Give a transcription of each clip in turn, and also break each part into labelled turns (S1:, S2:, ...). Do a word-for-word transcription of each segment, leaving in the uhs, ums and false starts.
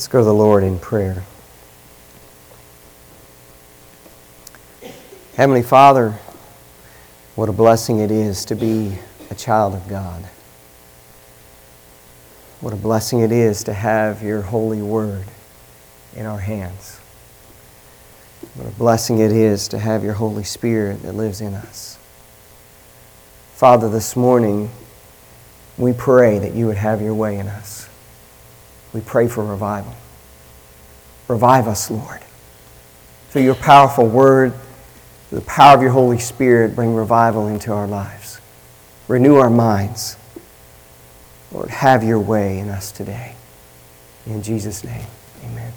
S1: Let's go to the Lord in prayer. Heavenly Father, what a blessing it is to be a child of God. What a blessing it is to have your holy word in our hands. What a blessing it is to have your Holy Spirit that lives in us. Father, this morning, we pray that you would have your way in us. We pray for revival. Revive us, Lord. Through your powerful word, through the power of your Holy Spirit, bring revival into our lives. Renew our minds. Lord, have your way in us today. In Jesus' name, amen.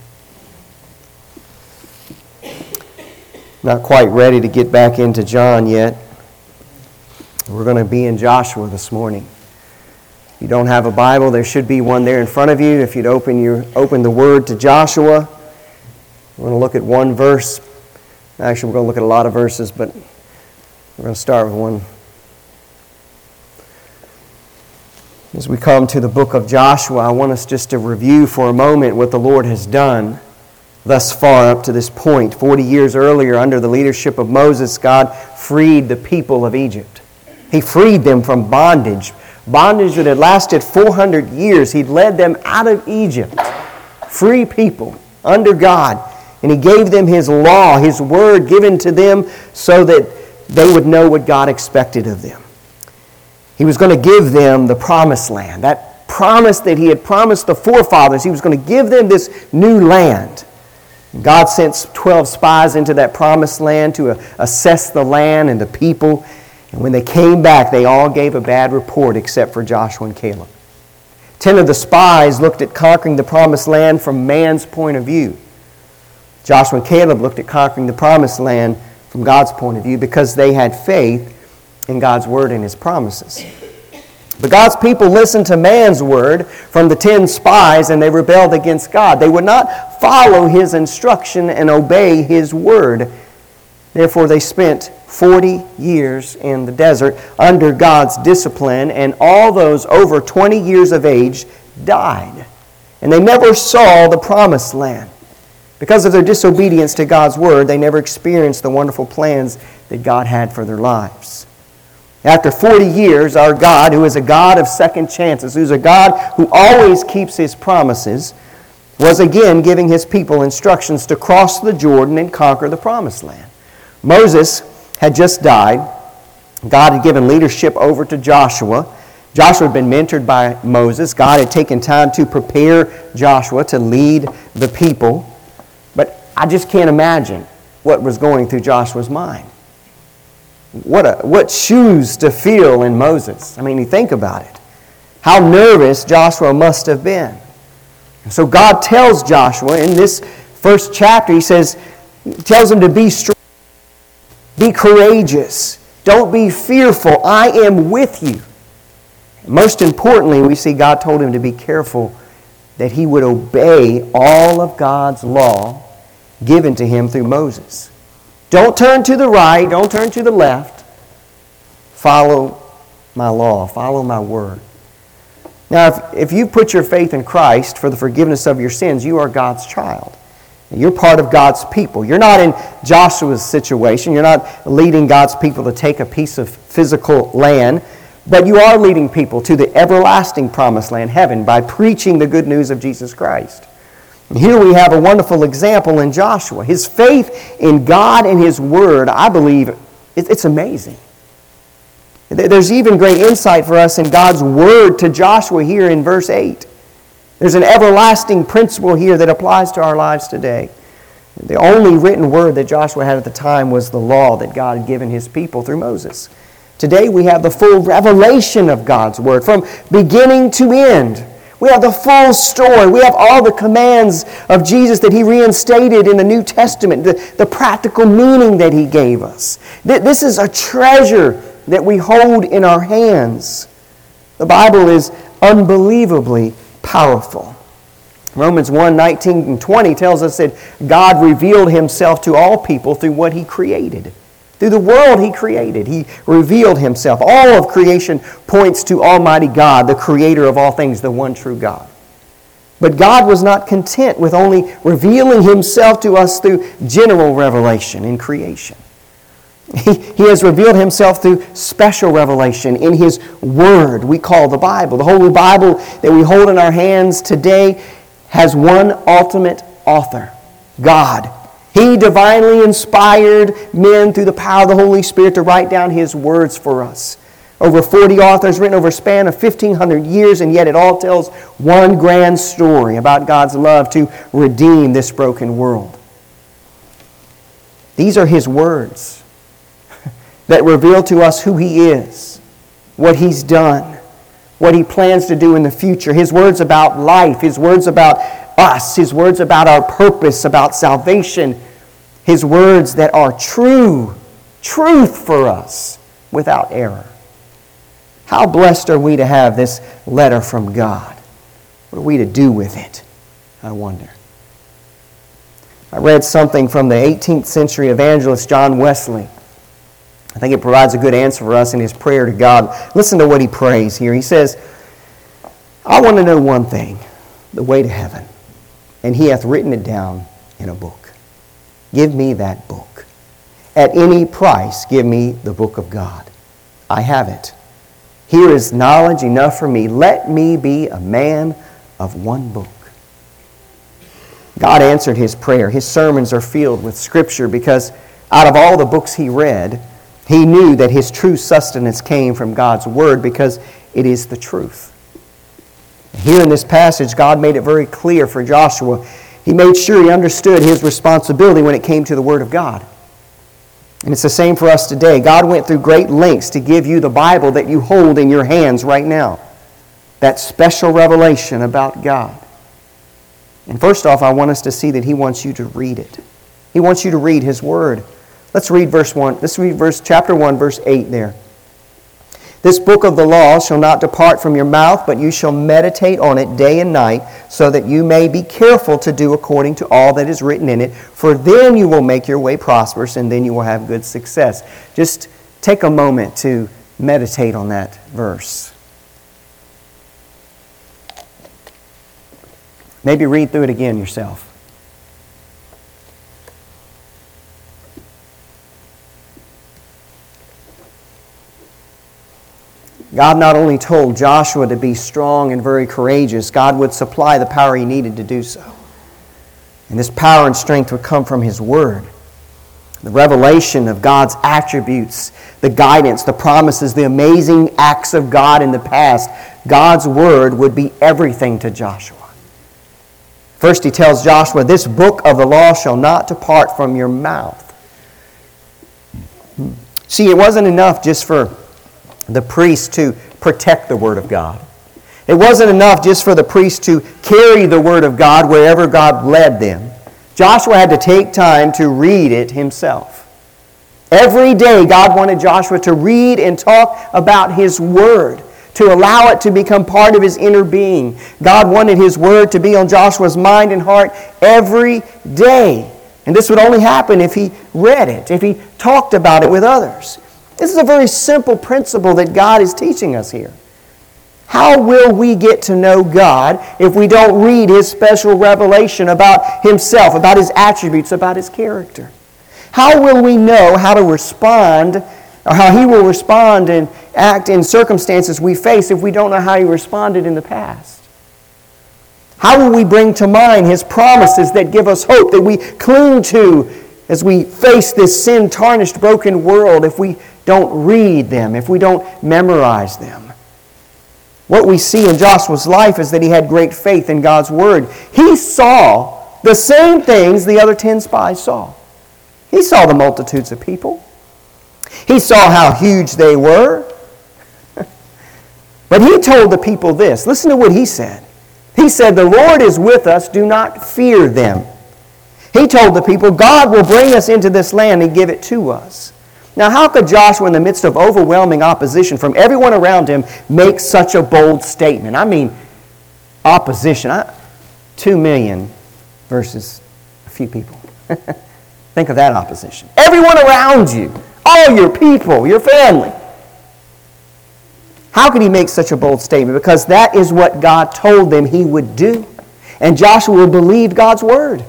S1: Not quite ready to get back into John yet. We're going to be in Joshua this morning. If you don't have a Bible, there should be one there in front of you. If you'd open your open the Word to Joshua, we're going to look at one verse. Actually, we're going to look at a lot of verses, but we're going to start with one. As we come to the book of Joshua, I want us just to review for a moment what the Lord has done thus far up to this point. Forty years earlier, under the leadership of Moses, God freed the people of Egypt. He freed them from bondage. Bondage that had lasted four hundred years. He'd led them out of Egypt. Free people under God. And He gave them His law, His word given to them so that they would know what God expected of them. He was going to give them the promised land. That promise that He had promised the forefathers. He was going to give them this new land. God sent twelve spies into that promised land to assess the land and the people. And when they came back, they all gave a bad report except for Joshua and Caleb. Ten of the spies looked at conquering the promised land from man's point of view. Joshua and Caleb looked at conquering the promised land from God's point of view because they had faith in God's word and His promises. But God's people listened to man's word from the ten spies and they rebelled against God. They would not follow His instruction and obey His word. Therefore, they spent forty years in the desert under God's discipline, and all those over twenty years of age died. And they never saw the promised land. Because of their disobedience to God's word, they never experienced the wonderful plans that God had for their lives. After forty years, our God, who is a God of second chances, who's a God who always keeps His promises, was again giving His people instructions to cross the Jordan and conquer the promised land. Moses had just died. God had given leadership over to Joshua. Joshua had been mentored by Moses. God had taken time to prepare Joshua to lead the people. But I just can't imagine what was going through Joshua's mind. What a, what shoes to fill in Moses. I mean, you think about it. How nervous Joshua must have been. And so God tells Joshua in this first chapter, He says, He tells him to be strong, be courageous, don't be fearful, I am with you. Most importantly, we see God told him to be careful that he would obey all of God's law given to him through Moses. Don't turn to the right, don't turn to the left. Follow my law, follow my word. Now, if, if you put your faith in Christ for the forgiveness of your sins, you are God's child. You're part of God's people. You're not in Joshua's situation. You're not leading God's people to take a piece of physical land, but you are leading people to the everlasting promised land, heaven, by preaching the good news of Jesus Christ. And here we have a wonderful example in Joshua. His faith in God and His Word, I believe, it's amazing. There's even great insight for us in God's Word to Joshua here in verse eight. There's an everlasting principle here that applies to our lives today. The only written word that Joshua had at the time was the law that God had given His people through Moses. Today we have the full revelation of God's Word from beginning to end. We have the full story. We have all the commands of Jesus that He reinstated in the New Testament, the, the practical meaning that He gave us. This is a treasure that we hold in our hands. The Bible is unbelievably powerful. Romans one, nineteen and twenty tells us that God revealed Himself to all people through what He created. Through the world He created, He revealed Himself. All of creation points to Almighty God, the Creator of all things, the one true God. But God was not content with only revealing himself to us through general revelation in creation. He, he has revealed himself through special revelation in his Word we call the Bible. The Holy Bible that we hold in our hands today has one ultimate author, God. He divinely inspired men through the power of the Holy Spirit to write down his words for us. Over forty authors written over a span of fifteen hundred years, and yet it all tells one grand story about God's love to redeem this broken world. These are his words that reveal to us who he is, what he's done, what he plans to do in the future. His words about life, his words about us, his words about our purpose, about salvation, his words that are true, truth for us without error. How blessed are we to have this letter from God? What are we to do with it? I wonder. I read something from the eighteenth century evangelist John Wesley. I think it provides a good answer for us in his prayer to God. Listen to what he prays here. He says, I want to know one thing, the way to heaven, and he hath written it down in a book. Give me that book. At any price, give me the book of God. I have it. Here is knowledge enough for me. Let me be a man of one book. God answered his prayer. His sermons are filled with Scripture because out of all the books he read, he knew that his true sustenance came from God's Word because it is the truth. Here in this passage, God made it very clear for Joshua. He made sure he understood his responsibility when it came to the Word of God. And it's the same for us today. God went through great lengths to give you the Bible that you hold in your hands right now. That special revelation about God. And first off, I want us to see that he wants you to read it. He wants you to read his Word. Let's read verse one. Let's read verse chapter one, verse eight there. This book of the law shall not depart from your mouth, but you shall meditate on it day and night, so that you may be careful to do according to all that is written in it. For then you will make your way prosperous, and then you will have good success. Just take a moment to meditate on that verse. Maybe read through it again yourself. God not only told Joshua to be strong and very courageous, God would supply the power he needed to do so. And this power and strength would come from his Word. The revelation of God's attributes, the guidance, the promises, the amazing acts of God in the past. God's Word would be everything to Joshua. First he tells Joshua, this book of the law shall not depart from your mouth. See, it wasn't enough just for the priest to protect the Word of God. It wasn't enough just for the priest to carry the Word of God wherever God led them. Joshua had to take time to read it himself. Every day God wanted Joshua to read and talk about his Word, to allow it to become part of his inner being. God wanted his Word to be on Joshua's mind and heart every day. And this would only happen if he read it, if he talked about it with others. This is a very simple principle that God is teaching us here. How will we get to know God if we don't read his special revelation about himself, about his attributes, about his character? How will we know how to respond, or how he will respond and act in circumstances we face if we don't know how he responded in the past? How will we bring to mind his promises that give us hope, that we cling to as we face this sin-tarnished, broken world if we don't read them, if we don't memorize them? What we see in Joshua's life is that he had great faith in God's Word. He saw the same things the other ten spies saw. He saw the multitudes of people. He saw how huge they were. But he told the people this. Listen to what he said. He said, the Lord is with us, do not fear them. He told the people, God will bring us into this land and give it to us. Now, how could Joshua, in the midst of overwhelming opposition from everyone around him, make such a bold statement? I mean, opposition. I, two million versus a few people. Think of that opposition. Everyone around you, all your people, your family. How could he make such a bold statement? Because that is what God told them he would do. And Joshua believed God's word.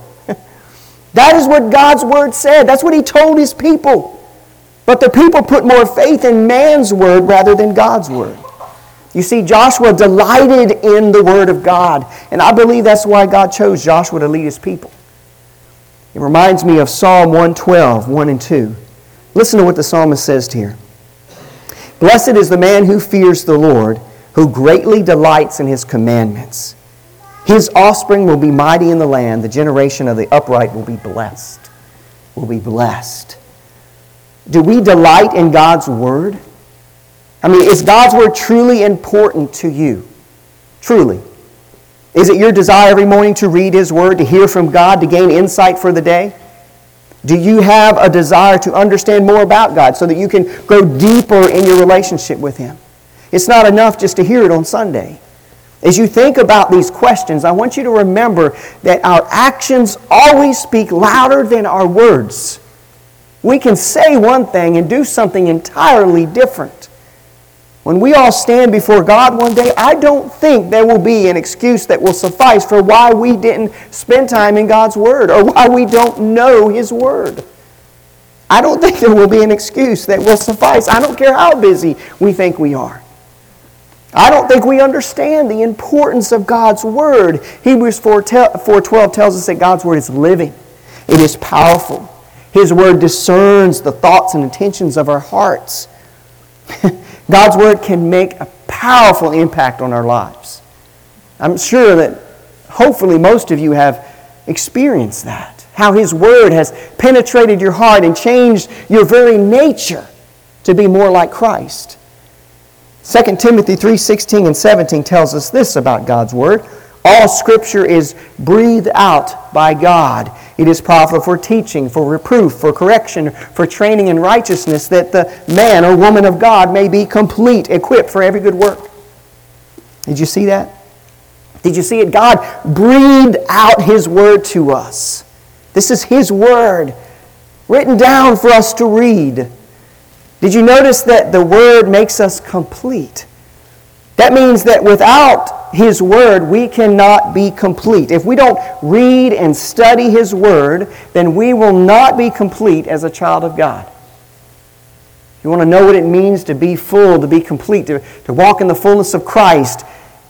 S1: That is what God's word said. That's what he told his people. But the people put more faith in man's word rather than God's word. You see, Joshua delighted in the word of God. And I believe that's why God chose Joshua to lead his people. It reminds me of Psalm one twelve, one and two. Listen to what the psalmist says here. Blessed is the man who fears the Lord, who greatly delights in his commandments. His offspring will be mighty in the land. The generation of the upright will be blessed. Will be blessed. Do we delight in God's word? I mean, is God's word truly important to you? Truly. Is it your desire every morning to read his word, to hear from God, to gain insight for the day? Do you have a desire to understand more about God so that you can go deeper in your relationship with him? It's not enough just to hear it on Sunday. As you think about these questions, I want you to remember that our actions always speak louder than our words. We can say one thing and do something entirely different. When we all stand before God one day, I don't think there will be an excuse that will suffice for why we didn't spend time in God's Word or why we don't know His Word. I don't think there will be an excuse that will suffice. I don't care how busy we think we are. I don't think we understand the importance of God's Word. Hebrews four twelve tells us that God's Word is living. It is powerful. His Word discerns the thoughts and intentions of our hearts. God's Word can make a powerful impact on our lives. I'm sure that hopefully most of you have experienced that. How His Word has penetrated your heart and changed your very nature to be more like Christ. Second Timothy three sixteen and seventeen tells us this about God's Word. All Scripture is breathed out by God. It is profitable for teaching, for reproof, for correction, for training in righteousness, that the man or woman of God may be complete, equipped for every good work. Did you see that? Did you see it? God breathed out His Word to us. This is His Word, written down for us to read. Did you notice that the Word makes us complete? That means that without His Word, we cannot be complete. If we don't read and study His Word, then we will not be complete as a child of God. You want to know what it means to be full, to be complete, to, to walk in the fullness of Christ?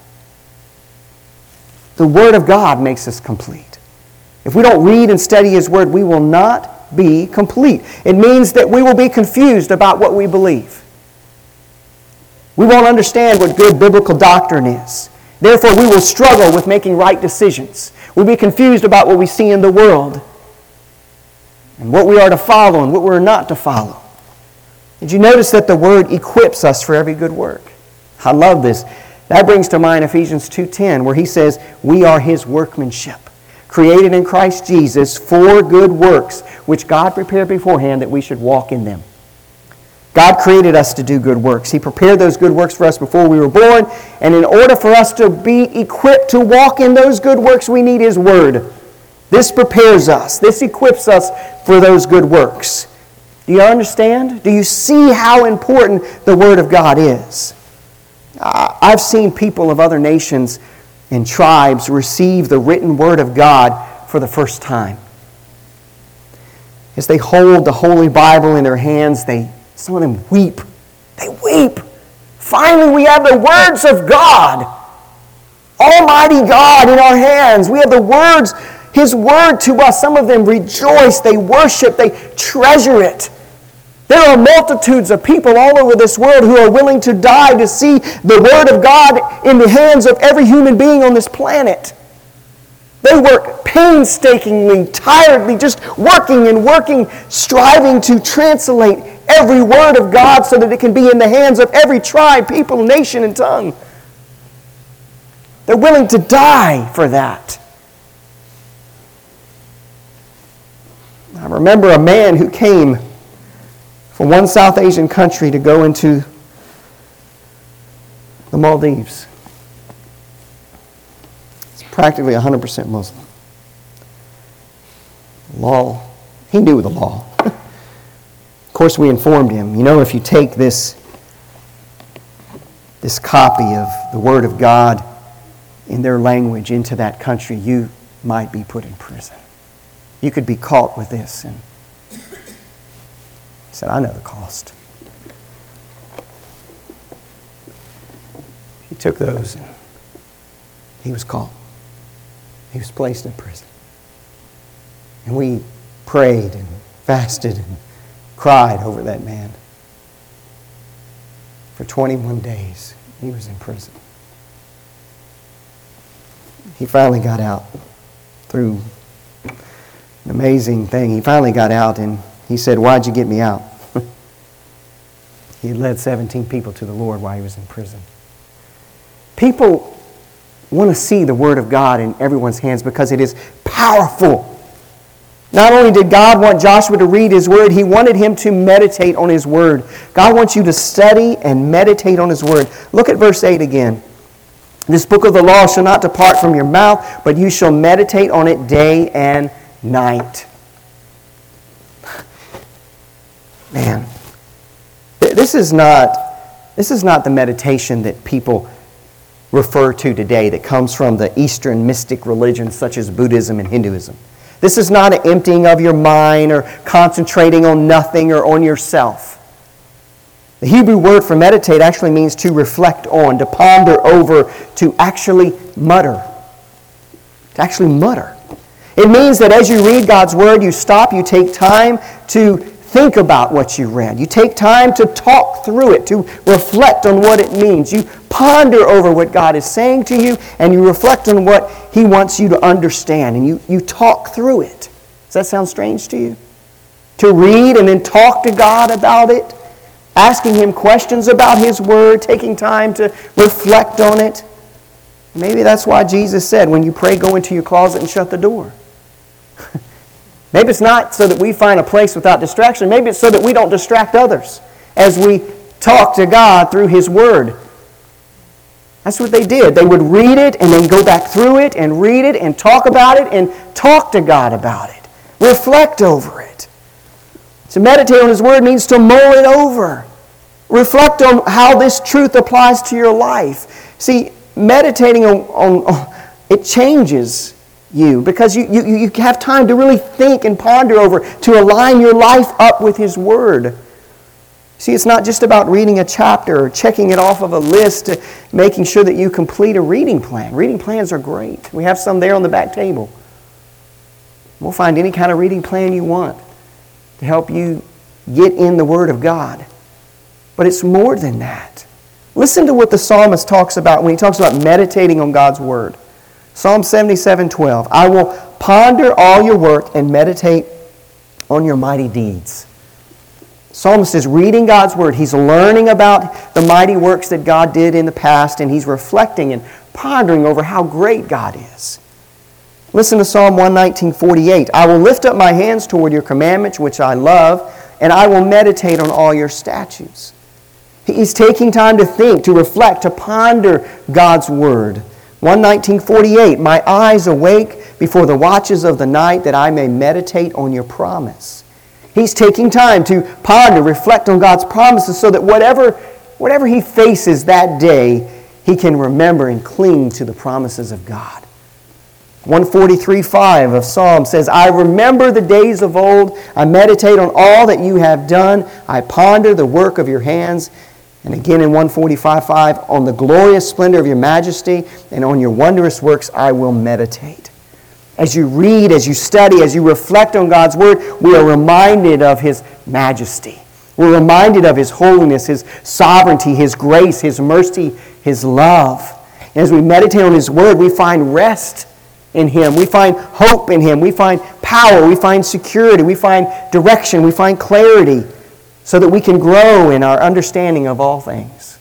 S1: The Word of God makes us complete. If we don't read and study His Word, we will not be complete. It means that we will be confused about what we believe. We won't understand what good biblical doctrine is. Therefore, we will struggle with making right decisions. We'll be confused about what we see in the world and what we are to follow and what we're not to follow. Did you notice that the Word equips us for every good work? I love this. That brings to mind Ephesians two ten, where he says, we are His workmanship, created in Christ Jesus for good works, which God prepared beforehand that we should walk in them. God created us to do good works. He prepared those good works for us before we were born. And in order for us to be equipped to walk in those good works, we need His Word. This prepares us. This equips us for those good works. Do you understand? Do you see how important the Word of God is? I've seen people of other nations and tribes receive the written Word of God for the first time. As they hold the Holy Bible in their hands, they Some of them weep. They weep. Finally, we have the words of God, Almighty God, in our hands. We have the words, His Word to us. Some of them rejoice. They worship. They treasure it. There are multitudes of people all over this world who are willing to die to see the Word of God in the hands of every human being on this planet. They work painstakingly, tiredly, just working and working, striving to translate every word of God so that it can be in the hands of every tribe, people, nation, and tongue. They're willing to die for that. I remember a man who came from one South Asian country to go into the Maldives. He's practically one hundred percent Muslim. Law, he knew the law. Of course, we informed him, you know, if you take this, this copy of the Word of God in their language into that country, you might be put in prison. You could be caught with this. And he said, I know the cost. He took those and he was caught. He was placed in prison. And we prayed and fasted and cried over that man. For twenty-one days, he was in prison. He finally got out through an amazing thing. He finally got out and he said, why'd you get me out? He had led seventeen people to the Lord while he was in prison. People want to see the Word of God in everyone's hands because it is powerful. Not only did God want Joshua to read His Word, He wanted him to meditate on His Word. God wants you to study and meditate on His Word. Look at verse eight again. This book of the law shall not depart from your mouth, but you shall meditate on it day and night. Man, this is not, this is not the meditation that people refer to today that comes from the Eastern mystic religions such as Buddhism and Hinduism. This is not an emptying of your mind or concentrating on nothing or on yourself. The Hebrew word for meditate actually means to reflect on, to ponder over, to actually mutter. To actually mutter. It means that as you read God's Word, you stop, you take time to think about what you read. You take time to talk through it, to reflect on what it means. You ponder over what God is saying to you, and you reflect on what He wants you to understand, and you, you talk through it. Does that sound strange to you? To read and then talk to God about it? Asking Him questions about His Word, taking time to reflect on it. Maybe that's why Jesus said, when you pray, go into your closet and shut the door. Maybe it's not so that we find a place without distraction. Maybe it's so that we don't distract others as we talk to God through His Word. That's what they did. They would read it and then go back through it and read it and talk about it and talk to God about it. Reflect over it. To meditate on His Word means to mull it over. Reflect on how this truth applies to your life. See, meditating on, on, on it changes you because you, you, you have time to really think and ponder over, to align your life up with His Word. See, it's not just about reading a chapter or checking it off of a list, making sure that you complete a reading plan. Reading plans are great. We have some there on the back table. We'll find any kind of reading plan you want to help you get in the Word of God. But it's more than that. Listen to what the psalmist talks about when he talks about meditating on God's Word. Psalm seventy-seven twelve. I will ponder all your work and meditate on your mighty deeds. The psalmist is reading God's Word. He's learning about the mighty works that God did in the past, and he's reflecting and pondering over how great God is. Listen to Psalm one nineteen forty-eight. I will lift up my hands toward your commandments, which I love, and I will meditate on all your statutes. He's taking time to think, to reflect, to ponder God's Word. one nineteen forty-eight. My eyes awake before the watches of the night, that I may meditate on your promise. He's taking time to ponder, reflect on God's promises so that whatever, whatever he faces that day, he can remember and cling to the promises of God. one forty-three five of Psalm says, I remember the days of old. I meditate on all that you have done. I ponder the work of your hands. And again in one forty-five five, on the glorious splendor of your majesty and on your wondrous works I will meditate. As you read, as you study, as you reflect on God's Word, we are reminded of His majesty. We're reminded of His holiness, His sovereignty, His grace, His mercy, His love. And as we meditate on His Word, we find rest in Him. We find hope in Him. We find power. We find security. We find direction. We find clarity so that we can grow in our understanding of all things.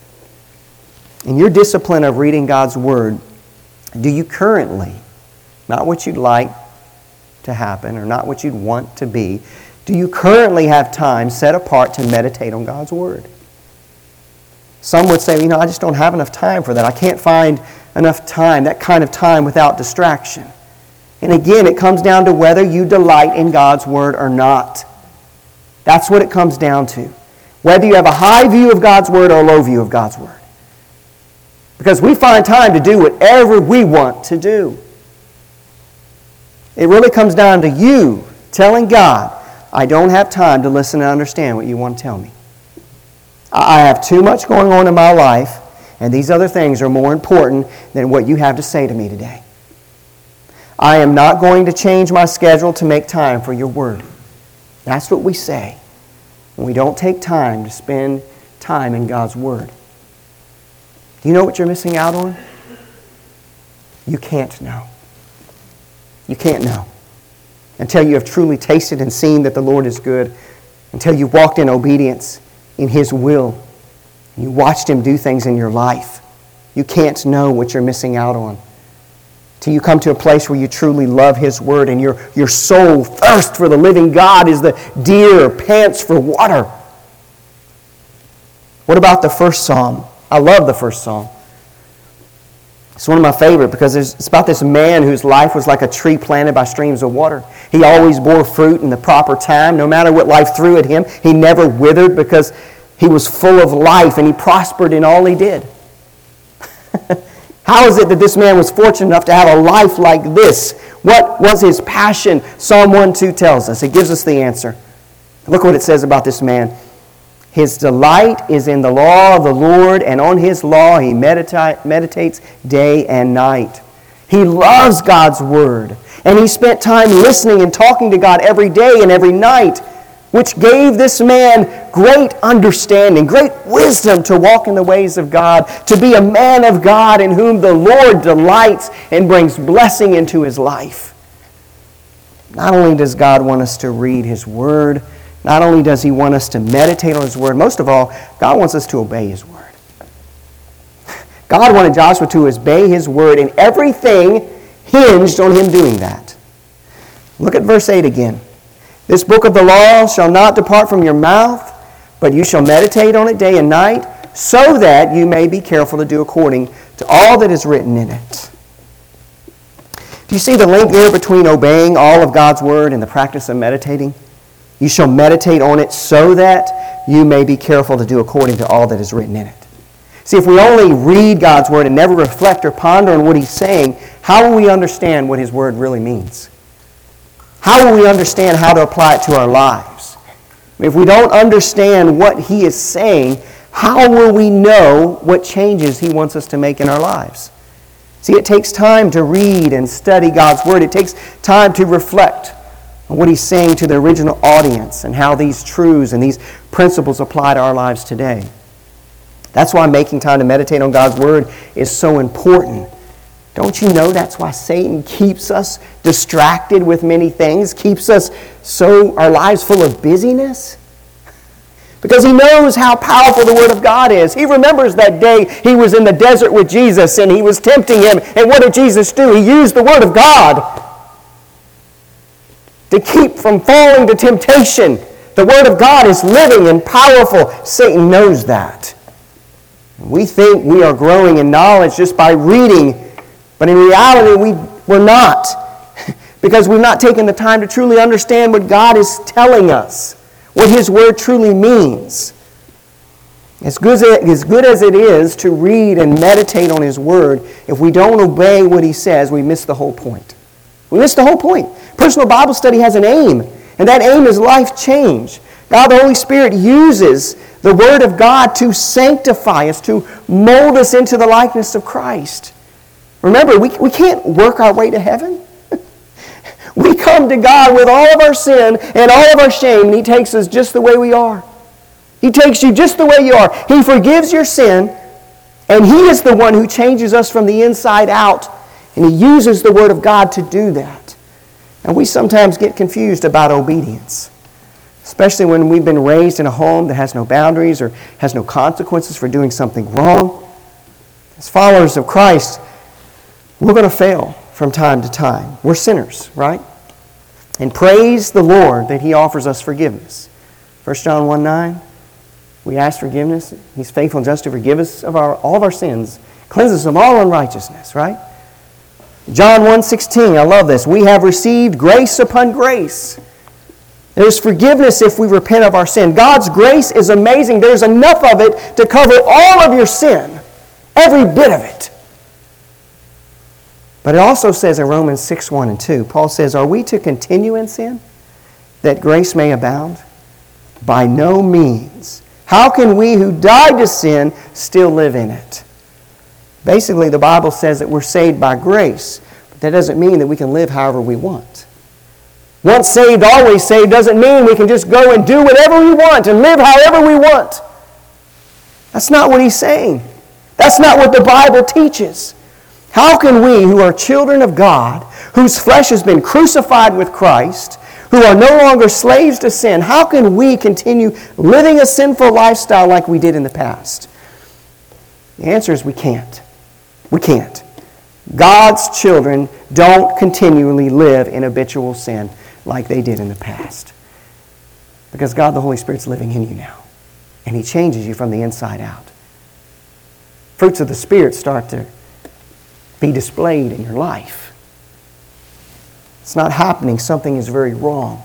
S1: In your discipline of reading God's Word, do you currently, not what you'd like to happen or not what you'd want to be, do you currently have time set apart to meditate on God's Word? Some would say, you know, I just don't have enough time for that. I can't find enough time, that kind of time without distraction. And again, it comes down to whether you delight in God's Word or not. That's what it comes down to. Whether you have a high view of God's Word or a low view of God's Word. Because we find time to do whatever we want to do. It really comes down to you telling God, I don't have time to listen and understand what you want to tell me. I have too much going on in my life, and these other things are more important than what you have to say to me today. I am not going to change my schedule to make time for your word. That's what we say when we don't take time to spend time in God's word. Do you know what you're missing out on? You can't know. You can't know until you have truly tasted and seen that the Lord is good, until you've walked in obedience in His will. You watched Him do things in your life. You can't know what you're missing out on till you come to a place where you truly love His word and your, your soul thirsts for the living God as the deer pants for water. What about the first psalm? I love the first psalm. It's one of my favorite because it's about this man whose life was like a tree planted by streams of water. He always bore fruit in the proper time. No matter what life threw at him, he never withered because he was full of life and he prospered in all he did. How is it that this man was fortunate enough to have a life like this? What was his passion? Psalm one two tells us. It gives us the answer. Look what it says about this man. His delight is in the law of the Lord, and on His law he medita- meditates day and night. He loves God's word, and he spent time listening and talking to God every day and every night, which gave this man great understanding, great wisdom to walk in the ways of God, to be a man of God in whom the Lord delights and brings blessing into his life. Not only does God want us to read His word, not only does He want us to meditate on His word, most of all, God wants us to obey His word. God wanted Joshua to obey His word, and everything hinged on him doing that. Look at verse eight again. This book of the law shall not depart from your mouth, but you shall meditate on it day and night, so that you may be careful to do according to all that is written in it. Do you see the link there between obeying all of God's word and the practice of meditating? You shall meditate on it so that you may be careful to do according to all that is written in it. See, if we only read God's word and never reflect or ponder on what He's saying, how will we understand what His word really means? How will we understand how to apply it to our lives? If we don't understand what He is saying, how will we know what changes He wants us to make in our lives? See, it takes time to read and study God's word. It takes time to reflect on what He's saying to the original audience and how these truths and these principles apply to our lives today. That's why making time to meditate on God's word is so important. Don't you know that's why Satan keeps us distracted with many things, keeps us so our lives full of busyness? Because he knows how powerful the Word of God is. He remembers that day he was in the desert with Jesus and He was tempting him. And what did Jesus do? He used the Word of God to keep from falling to temptation. The Word of God is living and powerful. Satan knows that. We think we are growing in knowledge just by reading, but in reality we, we're not, because we've not taken the time to truly understand what God is telling us, what His Word truly means. As good as, it, as good as it is to read and meditate on His Word, if we don't obey what He says, we miss the whole point. We miss the whole point. Personal Bible study has an aim, and that aim is life change. God, the Holy Spirit, uses the Word of God to sanctify us, to mold us into the likeness of Christ. Remember, we, we can't work our way to heaven. We come to God with all of our sin and all of our shame, and He takes us just the way we are. He takes you just the way you are. He forgives your sin, and He is the one who changes us from the inside out, and He uses the Word of God to do that. And we sometimes get confused about obedience, especially when we've been raised in a home that has no boundaries or has no consequences for doing something wrong. As followers of Christ, we're going to fail from time to time. We're sinners, right? And praise the Lord that He offers us forgiveness. First John one nine, we ask forgiveness. He's faithful and just to forgive us of our, all of our sins, cleanse us of all unrighteousness, right? John one sixteen, I love this. We have received grace upon grace. There's forgiveness if we repent of our sin. God's grace is amazing. There's enough of it to cover all of your sin. Every bit of it. But it also says in Romans six, one and two, Paul says, are we to continue in sin that grace may abound? By no means. How can we who died to sin still live in it? Basically, the Bible says that we're saved by grace, but that doesn't mean that we can live however we want. Once saved, always saved doesn't mean we can just go and do whatever we want and live however we want. That's not what he's saying. That's not what the Bible teaches. How can we, who are children of God, whose flesh has been crucified with Christ, who are no longer slaves to sin, how can we continue living a sinful lifestyle like we did in the past? The answer is we can't. We can't. God's children don't continually live in habitual sin like they did in the past. Because God the Holy Spirit's living in you now. And He changes you from the inside out. Fruits of the Spirit start to be displayed in your life. It's not happening. Something is very wrong.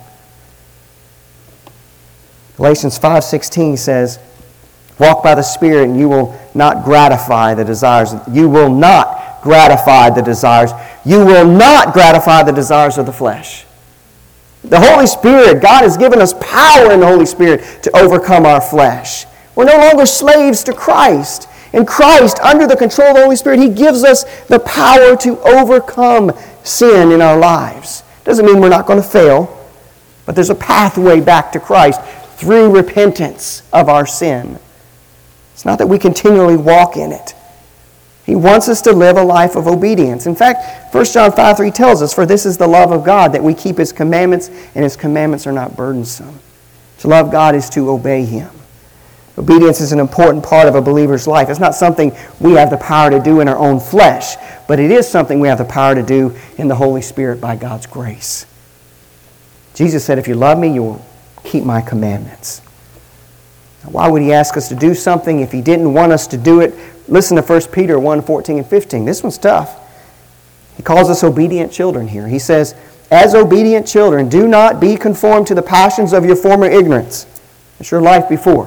S1: Galatians five sixteen says, walk by the Spirit and you will not gratify the desires. You will not gratify the desires. You will not gratify the desires of the flesh. The Holy Spirit, God has given us power in the Holy Spirit to overcome our flesh. We're no longer slaves to Christ. In Christ, under the control of the Holy Spirit, He gives us the power to overcome sin in our lives. Doesn't mean we're not going to fail, but there's a pathway back to Christ through repentance of our sin. It's not that we continually walk in it. He wants us to live a life of obedience. In fact, First John five three tells us, for this is the love of God, that we keep His commandments, and His commandments are not burdensome. To love God is to obey Him. Obedience is an important part of a believer's life. It's not something we have the power to do in our own flesh, but it is something we have the power to do in the Holy Spirit by God's grace. Jesus said, if you love me, you will keep my commandments. Now, why would He ask us to do something if He didn't want us to do it? Listen to First Peter one fourteen and fifteen. This one's tough. He calls us obedient children here. He says, as obedient children, do not be conformed to the passions of your former ignorance. It's your life before.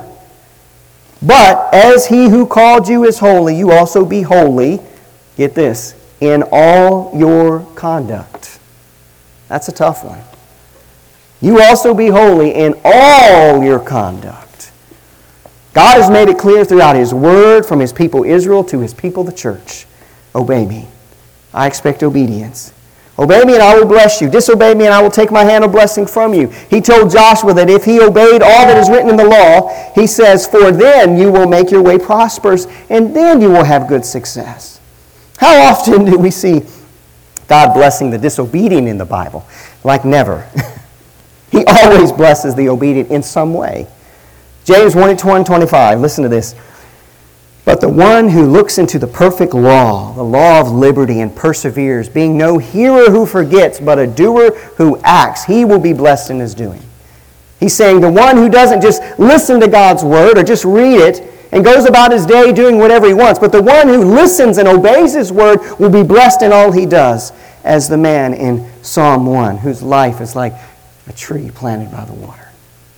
S1: But as He who called you is holy, you also be holy, get this, in all your conduct. That's a tough one. You also be holy in all your conduct. God has made it clear throughout His Word, from His people Israel to His people the church. Obey me. I expect obedience. Obey me and I will bless you. Disobey me and I will take my hand of blessing from you. He told Joshua that if he obeyed all that is written in the law, He says, for then you will make your way prosperous and then you will have good success. How often do we see God blessing the disobedient in the Bible? Like never. He always blesses the obedient in some way. James one twenty-five, listen to this. But the one who looks into the perfect law, the law of liberty, and perseveres, being no hearer who forgets, but a doer who acts, he will be blessed in his doing. He's saying the one who doesn't just listen to God's Word or just read it and goes about his day doing whatever he wants, but the one who listens and obeys His Word will be blessed in all he does, as the man in Psalm one, whose life is like a tree planted by the water.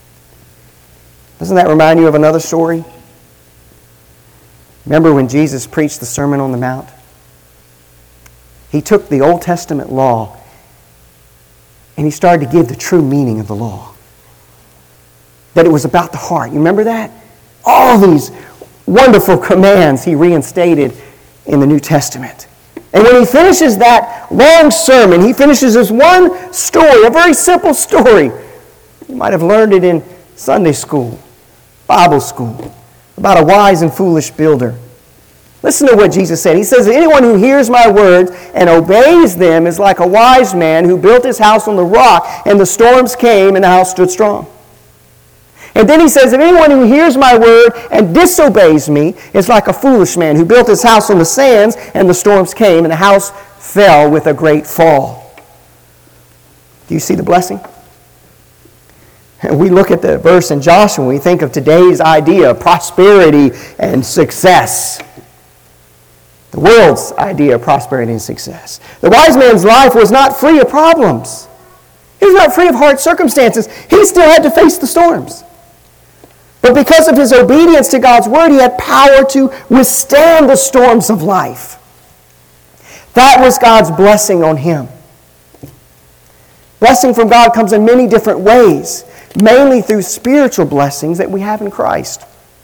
S1: Doesn't that remind you of another story? Remember when Jesus preached the Sermon on the Mount? He took the Old Testament law and He started to give the true meaning of the law. That it was about the heart. You remember that? All these wonderful commands He reinstated in the New Testament. And when He finishes that long sermon, He finishes this one story, a very simple story. You might have learned it in Sunday school, Bible school, about a wise and foolish builder. Listen to what Jesus said. He says, anyone who hears my words and obeys them is like a wise man who built his house on the rock, and the storms came and the house stood strong. And then He says, if anyone who hears my word and disobeys me is like a foolish man who built his house on the sands, and the storms came and the house fell with a great fall. Do you see the blessing? And we look at the verse in Joshua and we think of today's idea of prosperity and success. The world's idea of prosperity and success. The wise man's life was not free of problems. He was not free of hard circumstances. He still had to face the storms. But because of his obedience to God's word, he had power to withstand the storms of life. That was God's blessing on him. Blessing from God comes in many different ways, mainly through spiritual blessings that we have in Christ.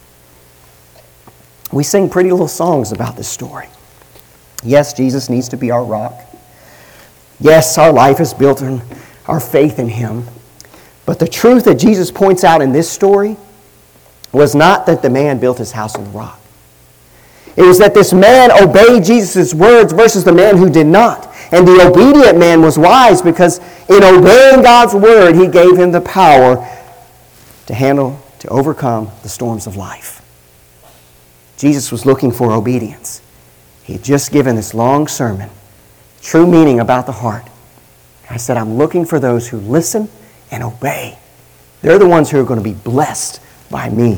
S1: We sing pretty little songs about this story. Yes, Jesus needs to be our rock. Yes, our life is built on our faith in him. But the truth that Jesus points out in this story was not that the man built his house on the rock. It was that this man obeyed Jesus' words versus the man who did not. And the obedient man was wise because in obeying God's word, he gave him the power to handle, to overcome the storms of life. Jesus was looking for obedience. He had just given this long sermon, true meaning about the heart. I said, I'm looking for those who listen and obey. They're the ones who are going to be blessed by me.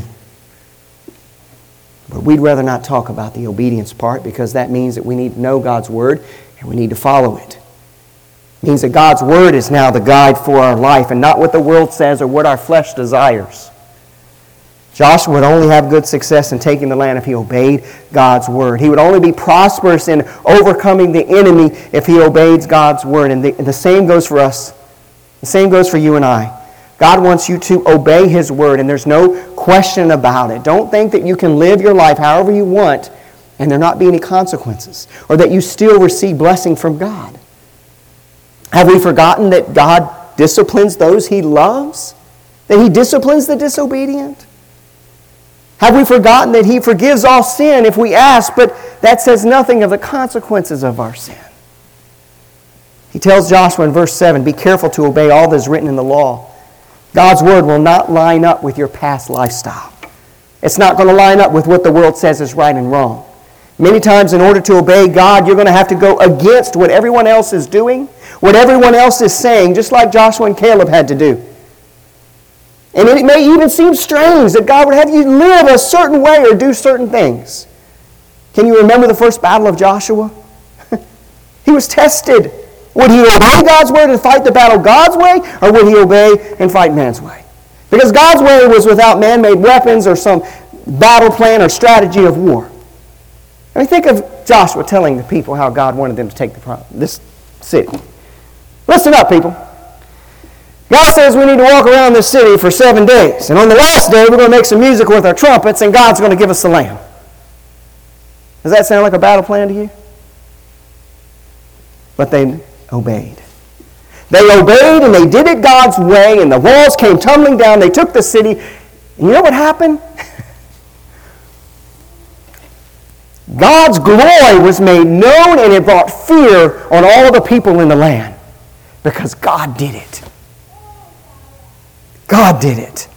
S1: But we'd rather not talk about the obedience part because that means that we need to know God's word and we need to follow it. It means that God's word is now the guide for our life and not what the world says or what our flesh desires. Joshua would only have good success in taking the land if he obeyed God's word. He would only be prosperous in overcoming the enemy if he obeyed God's word. And the, and the same goes for us. The same goes for you and I. God wants you to obey his word, and there's no question about it. Don't think that you can live your life however you want and there not be any consequences, or that you still receive blessing from God. Have we forgotten that God disciplines those he loves? That he disciplines the disobedient? Have we forgotten that he forgives all sin if we ask, but that says nothing of the consequences of our sin? He tells Joshua in verse seven, be careful to obey all that is written in the law. God's word will not line up with your past lifestyle. It's not going to line up with what the world says is right and wrong. Many times in order to obey God, you're going to have to go against what everyone else is doing, what everyone else is saying, just like Joshua and Caleb had to do. And it may even seem strange that God would have you live a certain way or do certain things. Can you remember the first battle of Joshua? He was tested. Would he obey God's word and fight the battle God's way, or would he obey and fight man's way? Because God's way was without man-made weapons or some battle plan or strategy of war. I mean, think of Joshua telling the people how God wanted them to take the, this city. Listen up, people. God says we need to walk around this city for seven days. And on the last day, we're going to make some music with our trumpets, and God's going to give us the land. Does that sound like a battle plan to you? But they obeyed. They obeyed and they did it God's way, and the walls came tumbling down. They took the city. And you know what happened? God's glory was made known, and it brought fear on all the people in the land because God did it. God did it.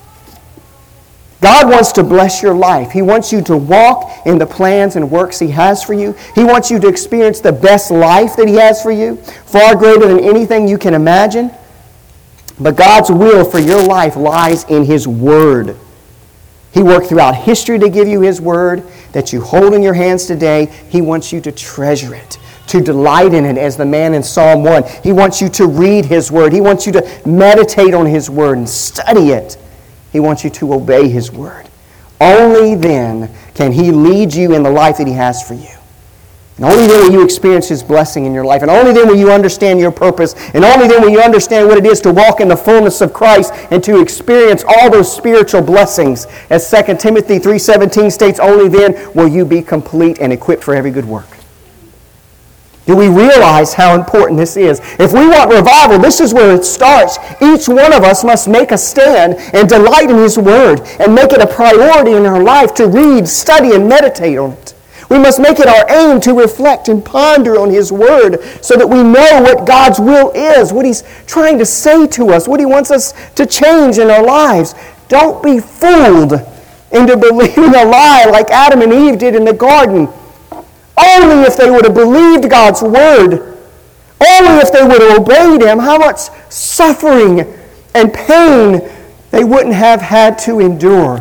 S1: God wants to bless your life. He wants you to walk in the plans and works he has for you. He wants you to experience the best life that he has for you, far greater than anything you can imagine. But God's will for your life lies in his word. He worked throughout history to give you his word that you hold in your hands today. He wants you to treasure it, to delight in it, as the man in Psalm one. He wants you to read his word. He wants you to meditate on his word and study it. He wants you to obey his word. Only then can he lead you in the life that he has for you. And only then will you experience his blessing in your life. And only then will you understand your purpose. And only then will you understand what it is to walk in the fullness of Christ and to experience all those spiritual blessings. As Second Timothy three seventeen states, only then will you be complete and equipped for every good work. Do we realize how important this is? If we want revival, this is where it starts. Each one of us must make a stand and delight in his word and make it a priority in our life to read, study, and meditate on it. We must make it our aim to reflect and ponder on his word so that we know what God's will is, what he's trying to say to us, what he wants us to change in our lives. Don't be fooled into believing a lie like Adam and Eve did in the garden. Only if they would have believed God's word, only if they would have obeyed him, how much suffering and pain they wouldn't have had to endure.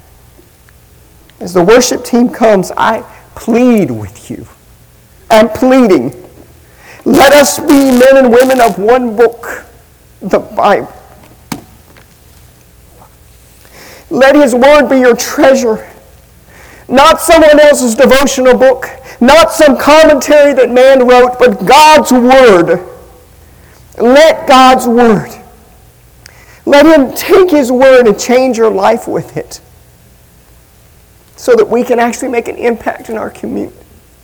S1: As the worship team comes, I plead with you. I'm pleading. Let us be men and women of one book, the Bible. Let His Word be your treasure. Not someone else's devotional book, not some commentary that man wrote, but God's Word. Let God's Word. Let Him take His Word and change your life with it so that we can actually make an impact in our community.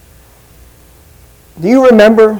S1: Do you remember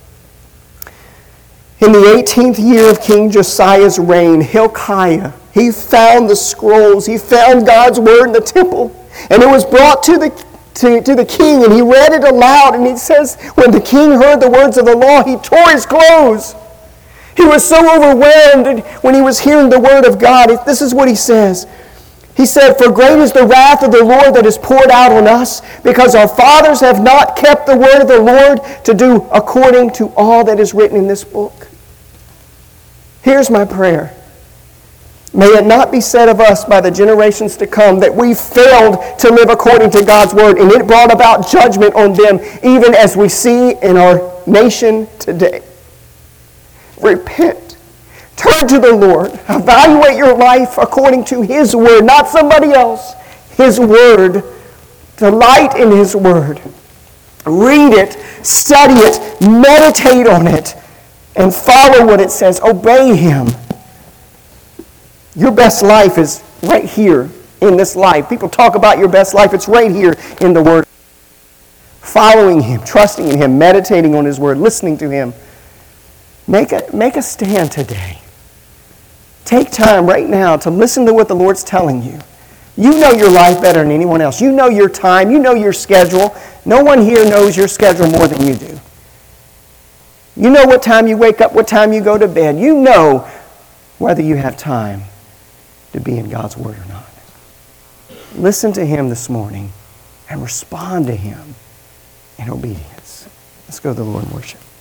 S1: in the eighteenth year of King Josiah's reign, Hilkiah, he found the scrolls, he found God's Word in the temple, and it was brought to the, to, to the king, and he read it aloud, and he says, when the king heard the words of the law, he tore his clothes. He was so overwhelmed when he was hearing the Word of God. This is what he says. He said, "For great is the wrath of the Lord that is poured out on us, because our fathers have not kept the word of the Lord to do according to all that is written in this book." Here's my prayer. May it not be said of us by the generations to come that we failed to live according to God's Word, and it brought about judgment on them, even as we see in our nation today. Repent. Turn to the Lord. Evaluate your life according to His Word, not somebody else. His Word. Delight in His Word. Read it, study it, meditate on it, and follow what it says. Obey Him. Your best life is right here in this life. People talk about your best life. It's right here in the Word. Following Him, trusting in Him, meditating on His Word, listening to Him. Make a, make a stand today. Take time right now to listen to what the Lord's telling you. You know your life better than anyone else. You know your time. You know your schedule. No one here knows your schedule more than you do. You know what time you wake up, what time you go to bed. You know whether you have time to be in God's Word or not. Listen to Him this morning and respond to Him in obedience. Let's go to the Lord and worship.